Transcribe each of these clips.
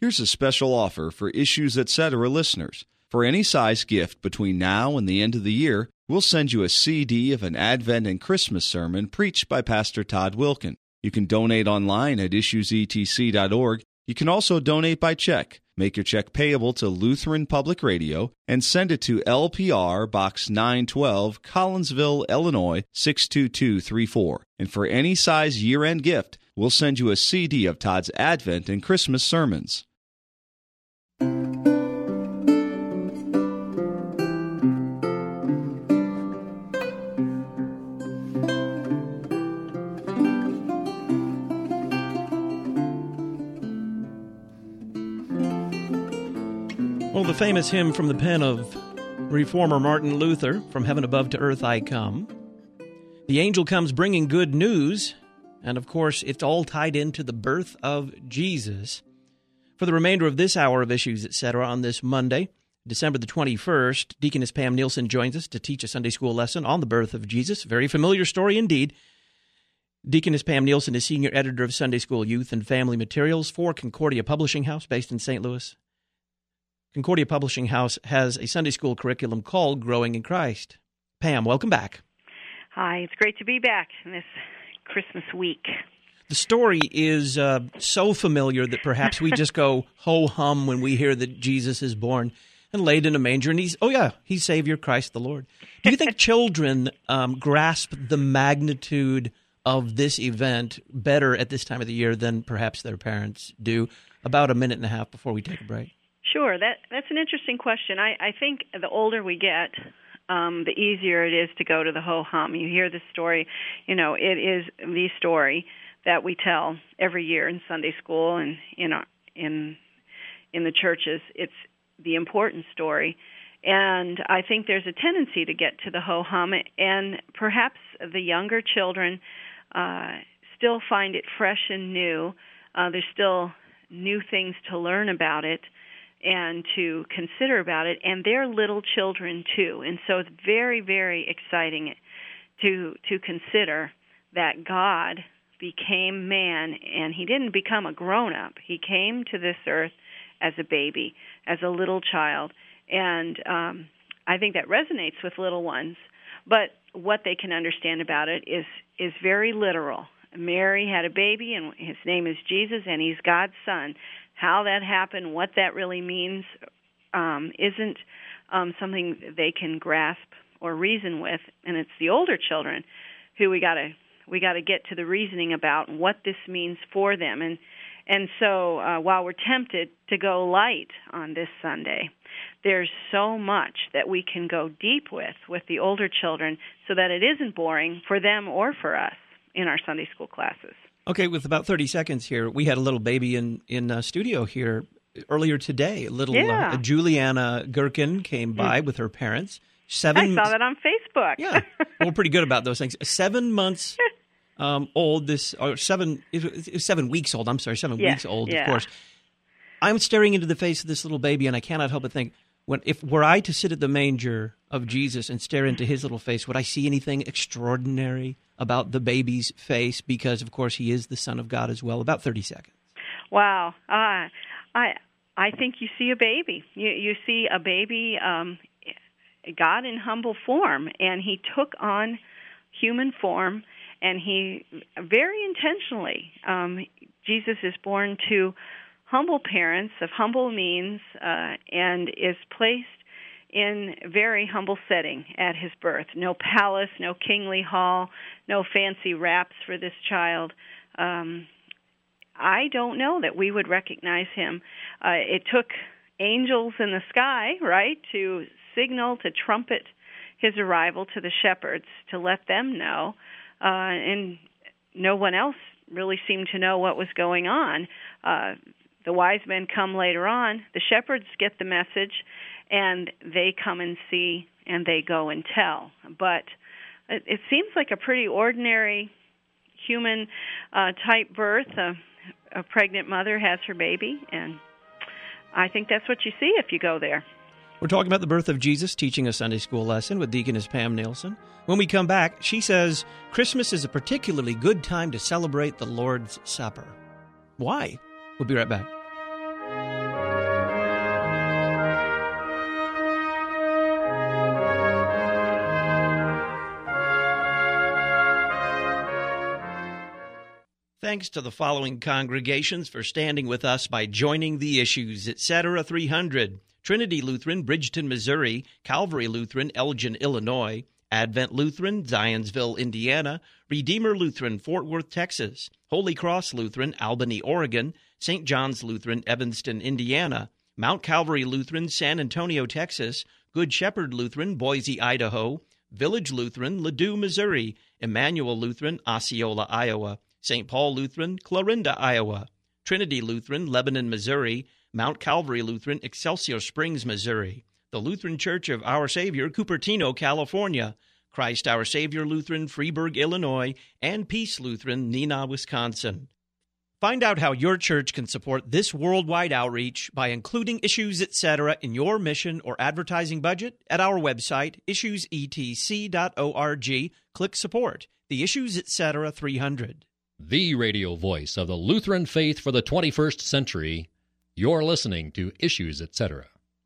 Here's a special offer for Issues Etc. listeners. For any size gift between now and the end of the year, we'll send you a CD of an Advent and Christmas sermon preached by Pastor Todd Wilkin. You can donate online at issuesetc.org. You can also donate by check. Make your check payable to Lutheran Public Radio and send it to LPR Box 912, Collinsville, Illinois 62234. And for any size year-end gift, we'll send you a CD of Todd's Advent and Christmas sermons. Well, the famous hymn from the pen of Reformer Martin Luther, "From Heaven Above to Earth I Come." The angel comes bringing good news, and of course, it's all tied into the birth of Jesus. For the remainder of this hour of Issues, Etc. on this Monday, December the 21st, Deaconess Pam Nielsen joins us to teach a Sunday school lesson on the birth of Jesus. Very familiar story indeed. Deaconess Pam Nielsen is Senior Editor of Sunday School Youth and Family Materials for Concordia Publishing House, based in St. Louis. Concordia Publishing House has a Sunday school curriculum called Growing in Christ. Pam, welcome back. Hi, it's great to be back in this Christmas week. The story is so familiar that perhaps we just go ho-hum when we hear that Jesus is born and laid in a manger, and he's Savior, Christ the Lord. Do you think children grasp the magnitude of this event better at this time of the year than perhaps their parents do? About a minute and a half before we take a break. Sure, that's an interesting question. I think the older we get, the easier it is to go to the ho-hum. You hear the story, it is the story that we tell every year in Sunday school and in the churches. It's the important story, and I think there's a tendency to get to the ho-hum, and perhaps the younger children still find it fresh and new. There's still new things to learn about it and to consider about it, and they're little children too. And so it's very, very exciting to consider that God became man, and he didn't become a grown-up. He came to this earth as a baby, as a little child, and I think that resonates with little ones. But what they can understand about it is very literal. Mary had a baby, and his name is Jesus, and he's God's son. How that happened, what that really means, isn't something they can grasp or reason with, and it's the older children who we got to get to the reasoning about what this means for them. And so while we're tempted to go light on this Sunday, there's so much that we can go deep with the older children so that it isn't boring for them or for us in our Sunday school classes. Okay, with about 30 seconds here, we had a little baby in studio here earlier today. Juliana Gherkin came by with her parents. I saw that on Facebook. Yeah, we're pretty good about those things. 7 months old. 7 weeks old. I'm sorry, 7 weeks old. Of course. I'm staring into the face of this little baby, and I cannot help but think, were I to sit at the manger of Jesus and stare into his little face, would I see anything extraordinary about the baby's face? Because, of course, he is the Son of God as well. About 30 seconds. Wow. I think you see a baby. You see a baby, God in humble form, and he took on human form, and he very intentionally, Jesus is born to humble parents of humble means and is placed in very humble setting at his birth. No palace, no kingly hall, no fancy wraps for this child. I don't know that we would recognize him. It took angels in the sky, right, to signal, to trumpet his arrival to the shepherds, to let them know. And no one else really seemed to know what was going on. The wise men come later on. The shepherds get the message, and they come and see, and they go and tell. But it seems like a pretty ordinary human type birth. A pregnant mother has her baby, and I think that's what you see if you go there. We're talking about the birth of Jesus, teaching a Sunday school lesson with Deaconess Pam Nielsen. When we come back, she says Christmas is a particularly good time to celebrate the Lord's Supper. Why? We'll be right back. Thanks to the following congregations for standing with us by joining the Issues, etc. 300. Trinity Lutheran, Bridgeton, Missouri. Calvary Lutheran, Elgin, Illinois. Advent Lutheran, Zionsville, Indiana. Redeemer Lutheran, Fort Worth, Texas. Holy Cross Lutheran, Albany, Oregon. St. John's Lutheran, Evanston, Indiana. Mount Calvary Lutheran, San Antonio, Texas. Good Shepherd Lutheran, Boise, Idaho. Village Lutheran, Ladue, Missouri. Emmanuel Lutheran, Osceola, Iowa. St. Paul Lutheran, Clarinda, Iowa. Trinity Lutheran, Lebanon, Missouri. Mount Calvary Lutheran, Excelsior Springs, Missouri. The Lutheran Church of Our Savior, Cupertino, California. Christ Our Savior Lutheran, Freeburg, Illinois. And Peace Lutheran, Neenah, Wisconsin. Find out how your church can support this worldwide outreach by including Issues, etc. in your mission or advertising budget at our website, issuesetc.org. Click Support. The Issues, etc. 300. The radio voice of the Lutheran faith for the 21st century. You're listening to Issues, etc.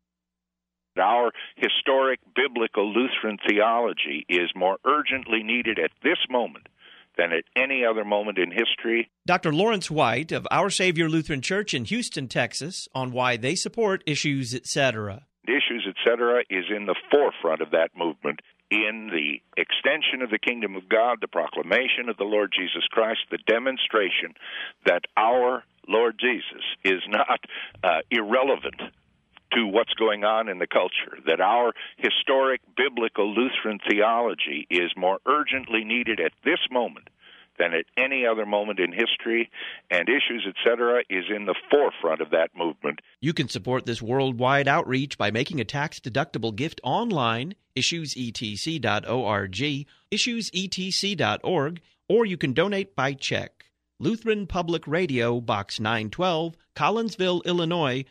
Our historic biblical Lutheran theology is more urgently needed at this moment than at any other moment in history. Dr. Lawrence White of Our Savior Lutheran Church in Houston, Texas, on why they support Issues, etc. Issues, etc. is in the forefront of that movement in the extension of the kingdom of God, the proclamation of the Lord Jesus Christ, the demonstration that our Lord Jesus is not irrelevant to what's going on in the culture, that our historic biblical Lutheran theology is more urgently needed at this moment than at any other moment in history, and Issues, etc. is in the forefront of that movement. You can support this worldwide outreach by making a tax-deductible gift online, issuesetc.org, issuesetc.org, or you can donate by check. Lutheran Public Radio, Box 912, Collinsville, Illinois,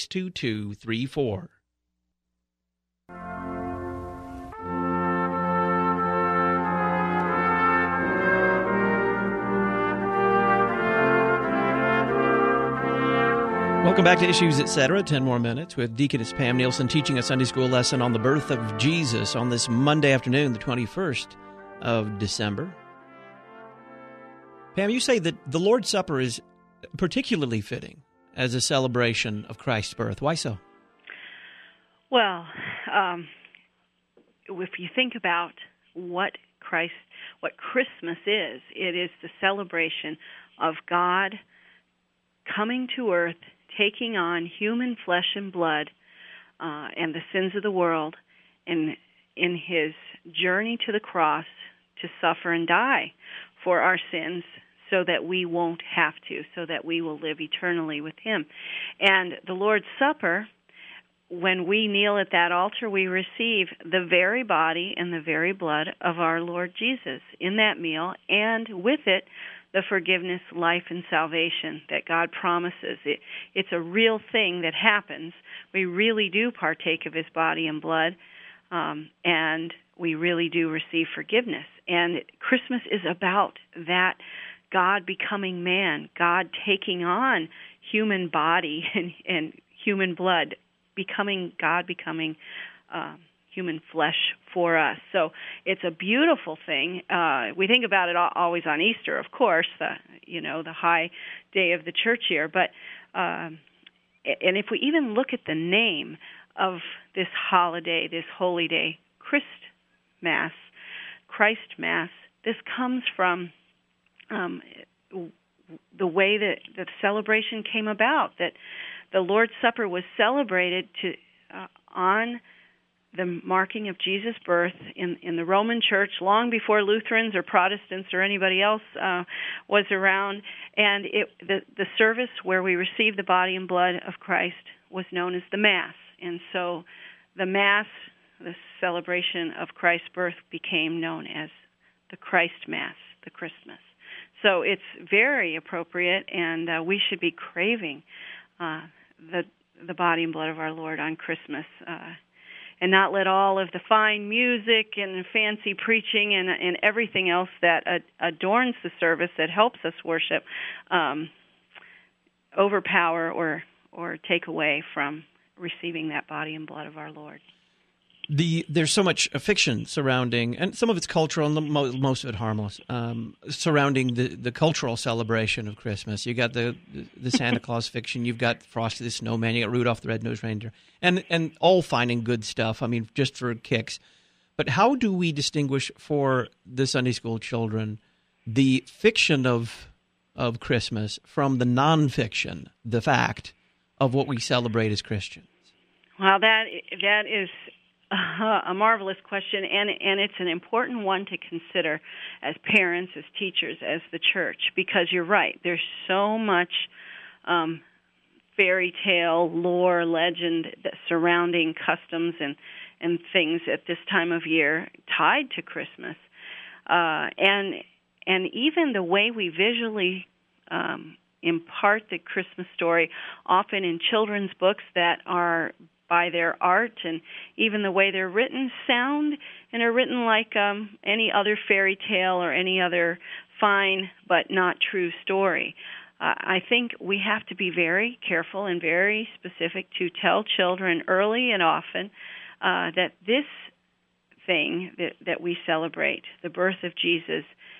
62234. Welcome back to Issues, etc. 10 more minutes with Deaconess Pam Nielsen teaching a Sunday school lesson on the birth of Jesus on this Monday afternoon, the 21st of December. Pam, you say that the Lord's Supper is particularly fitting as a celebration of Christ's birth. Why so? Well, if you think about what Christmas is, it is the celebration of God coming to earth, taking on human flesh and blood and the sins of the world, and in his journey to the cross to suffer and die for our sins so that we won't have to, so that we will live eternally with him. And the Lord's Supper, when we kneel at that altar, we receive the very body and the very blood of our Lord Jesus in that meal, and with it, the forgiveness, life, and salvation that God promises. It's a real thing that happens. We really do partake of his body and blood, and we really do receive forgiveness. And Christmas is about that God becoming man, God taking on human body and human blood, God becoming human flesh for us. So it's a beautiful thing. We think about it always on Easter, of course, the high day of the church year. But and if we even look at the name of this holiday, this holy day, Christ Mass, this comes from the way that the celebration came about, that the Lord's Supper was celebrated on the marking of Jesus' birth in the Roman Church long before Lutherans or Protestants or anybody else was around. And the service where we receive the body and blood of Christ was known as the Mass. And so the Mass, the celebration of Christ's birth, became known as the Christ Mass, the Christmas. So it's very appropriate, and we should be craving the body and blood of our Lord on Christmas, and not let all of the fine music and fancy preaching and everything else that adorns the service that helps us worship overpower or take away from receiving that body and blood of our Lord. There's so much fiction surrounding, and some of it's cultural, and most of it harmless, surrounding the cultural celebration of Christmas. You got the Santa Claus fiction, you've got Frosty the Snowman, you got Rudolph the Red-Nosed Reindeer, and all fine and good stuff. I mean, just for kicks. But how do we distinguish for the Sunday school children the fiction of Christmas from the nonfiction, the fact of what we celebrate as Christians? Well, that is a marvelous question, and it's an important one to consider as parents, as teachers, as the church, because you're right. There's so much fairy tale, lore, legend surrounding customs and things at this time of year tied to Christmas, and even the way we visually impart the Christmas story, often in children's books that are by their art, and even the way they're written sound and are written like any other fairy tale or any other fine but not true story. I think we have to be very careful and very specific to tell children early and often that this thing that we celebrate, the birth of Jesus,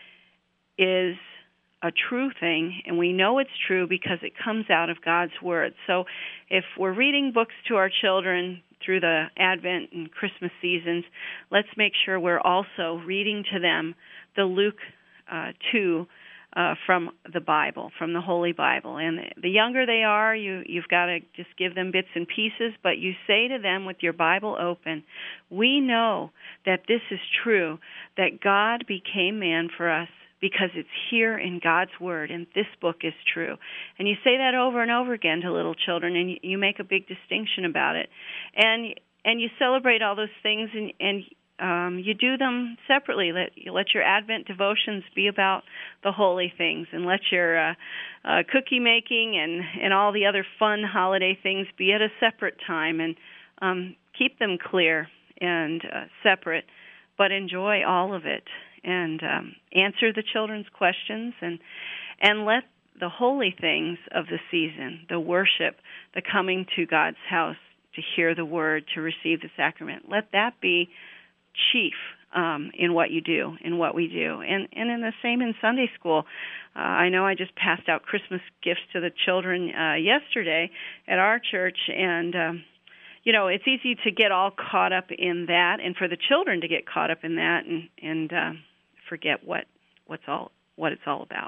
is a true thing, and we know it's true because it comes out of God's Word. So if we're reading books to our children through the Advent and Christmas seasons, let's make sure we're also reading to them the Luke 2 from the Bible, from the Holy Bible. And the younger they are, you've got to just give them bits and pieces, but you say to them with your Bible open, we know that this is true, that God became man for us, because it's here in God's Word, and this book is true. And you say that over and over again to little children, and you make a big distinction about it. And you celebrate all those things, and you do them separately. Let your Advent devotions be about the holy things, and let your cookie making and all the other fun holiday things be at a separate time, and keep them clear and separate, but enjoy all of it. And answer the children's questions, and let the holy things of the season, the worship, the coming to God's house to hear the word, to receive the sacrament, let that be chief in what you do, in what we do. And in the same in Sunday school. I know I just passed out Christmas gifts to the children yesterday at our church, and it's easy to get all caught up in that, and for the children to get caught up in that, and forget what it's all about.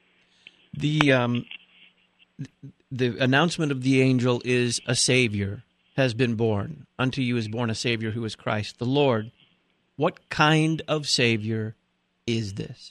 The announcement of the angel is a Savior has been born. Unto you is born a Savior who is Christ the Lord. What kind of Savior is this?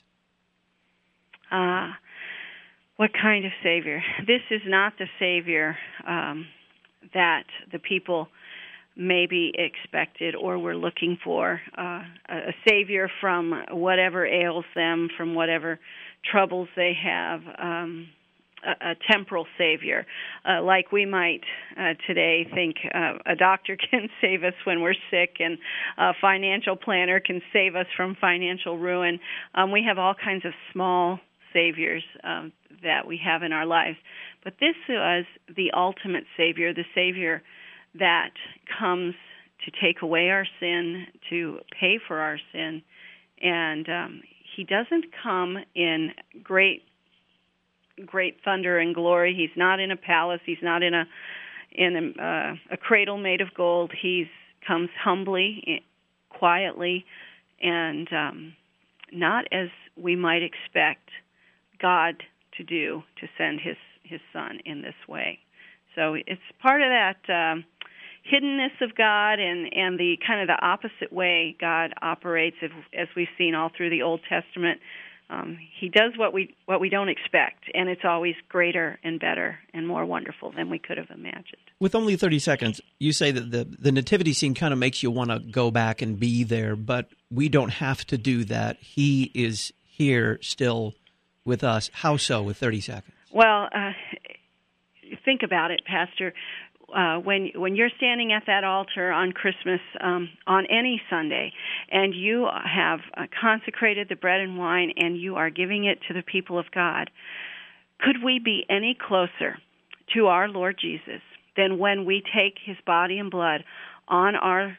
What kind of Savior? This is not the Savior that the people maybe expected or were looking for, a Savior from whatever ails them, from whatever troubles they have, a temporal Savior, like we might today think a doctor can save us when we're sick, and a financial planner can save us from financial ruin. We have all kinds of small Saviors that we have in our lives. But this was the ultimate Savior, the Savior that comes to take away our sin, to pay for our sin. And he doesn't come in great thunder and glory. He's not in a palace. He's not in a cradle made of gold. He comes humbly, quietly, and not as we might expect God to do, to send his Son in this way. So it's part of that hiddenness of God, and the kind of the opposite way God operates, as we've seen all through the Old Testament. He does what we don't expect, and it's always greater and better and more wonderful than we could have imagined. With only 30 seconds, you say that the nativity scene kind of makes you want to go back and be there, but we don't have to do that. He is here still with us. How so, with 30 seconds? Well, think about it, Pastor. When you're standing at that altar on Christmas, on any Sunday, and you have consecrated the bread and wine, and you are giving it to the people of God, could we be any closer to our Lord Jesus than when we take his body and blood on our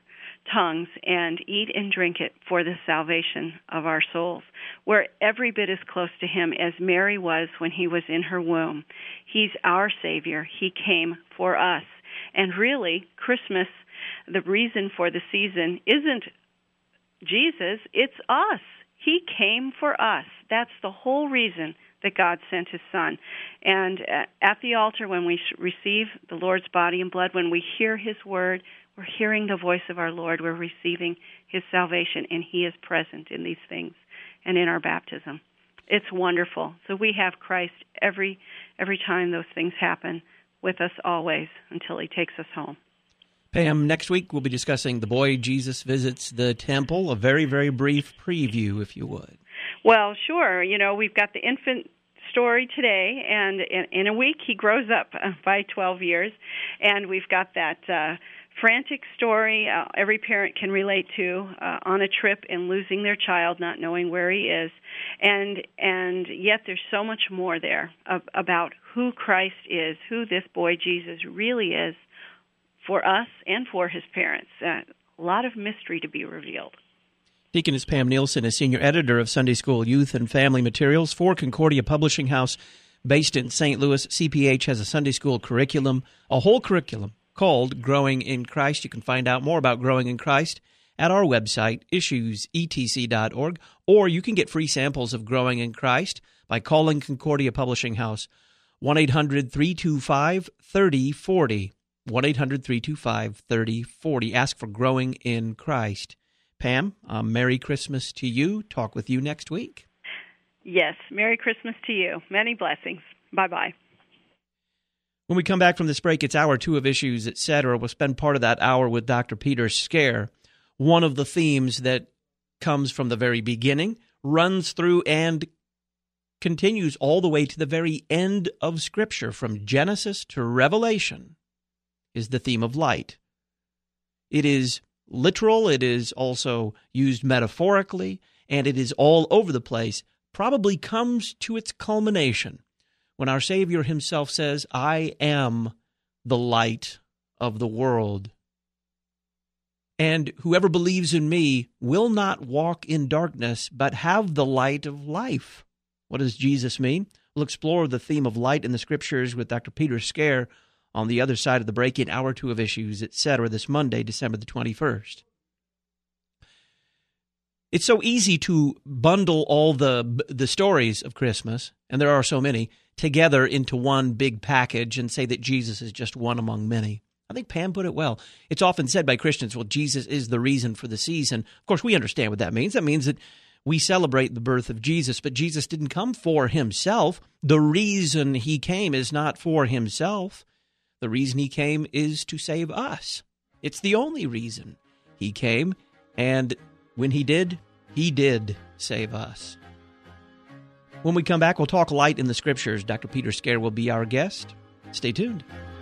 tongues and eat and drink it for the salvation of our souls. We're every bit as close to him as Mary was when he was in her womb. He's our Savior. He came for us. And really, Christmas, the reason for the season isn't Jesus, it's us. He came for us. That's the whole reason that God sent his Son. And at the altar, when we receive the Lord's body and blood, when we hear his word, we're hearing the voice of our Lord. We're receiving his salvation, and he is present in these things and in our baptism. It's wonderful. So we have Christ every time those things happen with us always until he takes us home. Pam, next week we'll be discussing the boy Jesus visits the temple. A very, very brief preview, if you would. Well, sure. We've got the infant story today, and in a week he grows up by 12 years. And we've got that frantic story every parent can relate to on a trip and losing their child, not knowing where he is. And yet there's so much more there about who Christ is, who this boy Jesus really is for us and for his parents. A lot of mystery to be revealed. Deaconess Pam Nielsen is Senior Editor of Sunday School Youth and Family Materials for Concordia Publishing House, based in St. Louis. CPH has a Sunday school curriculum, a whole curriculum called Growing in Christ. You can find out more about Growing in Christ at our website, issuesetc.org, or you can get free samples of Growing in Christ by calling Concordia Publishing House, 1-800-325-3040. 1-800-325-3040. Ask for Growing in Christ. Pam, Merry Christmas to you. Talk with you next week. Yes, Merry Christmas to you. Many blessings. Bye-bye. When we come back from this break, it's Hour 2 of Issues, Etc. We'll spend part of that hour with Dr. Peter Scare. One of the themes that comes from the very beginning, runs through and continues all the way to the very end of Scripture, from Genesis to Revelation, is the theme of light. It is literal, it is also used metaphorically, and it is all over the place. Probably comes to its culmination when our Savior himself says, I am the light of the world. And whoever believes in me will not walk in darkness, but have the light of life. What does Jesus mean? We'll explore the theme of light in the Scriptures with Dr. Peter Scare on the other side of the break in Hour 2 of Issues, Etc., this Monday, December the 21st. It's so easy to bundle all the stories of Christmas, and there are so many, together into one big package and say that Jesus is just one among many. I think Pam put it well. It's often said by Christians, well, Jesus is the reason for the season. Of course, we understand what that means. That means that we celebrate the birth of Jesus, but Jesus didn't come for himself. The reason he came is not for himself. The reason he came is to save us. It's the only reason he came, and when he did save us. When we come back, we'll talk light in the Scriptures. Dr. Peter Scare will be our guest. Stay tuned.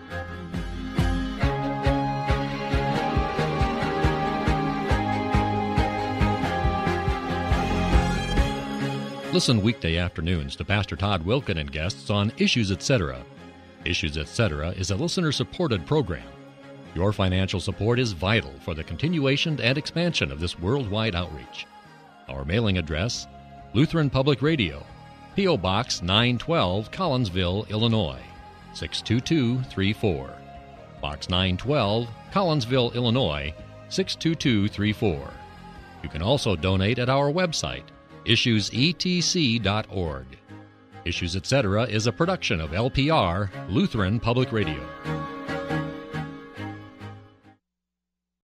Listen weekday afternoons to Pastor Todd Wilken and guests on Issues Etc. Issues Etc. is a listener-supported program. Your financial support is vital for the continuation and expansion of this worldwide outreach. Our mailing address, Lutheran Public Radio, P.O. Box 912, Collinsville, Illinois, 62234. Box 912, Collinsville, Illinois, 62234. You can also donate at our website, issuesetc.org. Issues Etc. is a production of LPR, Lutheran Public Radio.